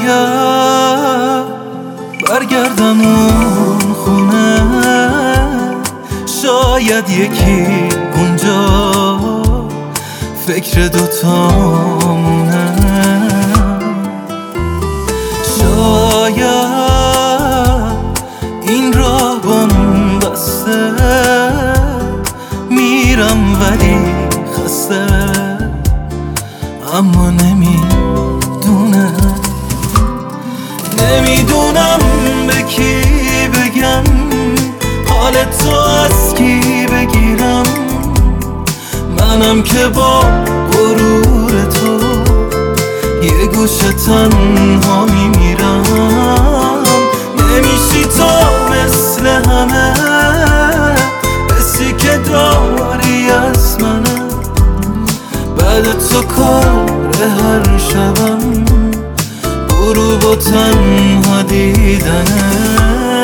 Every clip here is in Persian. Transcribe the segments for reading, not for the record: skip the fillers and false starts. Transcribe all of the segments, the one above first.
شاید برگردم اون خونه، شاید یکی اونجا فکر دوتامونه، شاید این راه بسته میرم ولی خسته، اما نمیدونم به کی بگم، حال تو از کی بگیرم، منم که با غرور تو یه گوشه تنها میمیرم. نمیشی تو مثل همه، حسی که داری از منم، بعد تو کار هر شبم غروب و تنها دیدنه.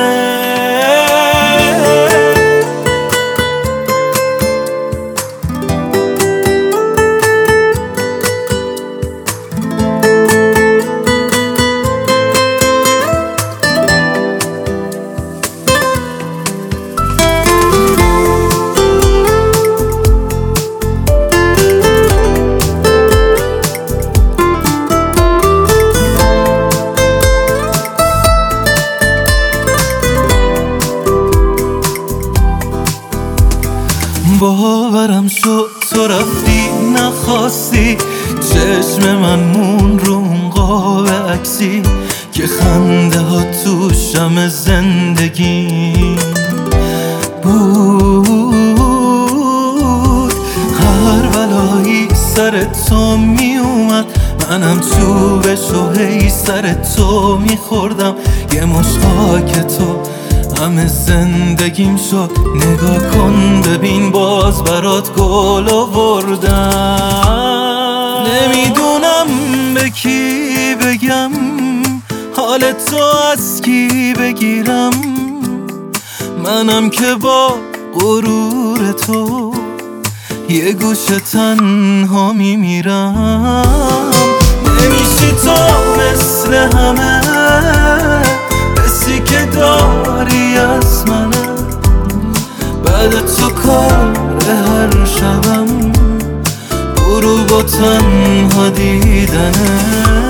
باورم شد تو رفتی نخواستی، چشم من مون رو اون قاب عکسی که خنده ها تو شم زندگی بود. هر بلایی سر تو می اومد، منم چوبش و هی سر تو میخوردم، یه مش خاک تو همه زندگیم شد. نگاه کن ببین باز برات گل آوردم. نمیدونم به کی بگم، حال تو از کی بگیرم، منم که با غرور تو یه گوشه تنها میمیرم. نمیشی تو مثل همه، حسی که داری از منم، بعد تو کار هر شبم غروب و تنها دیدنه.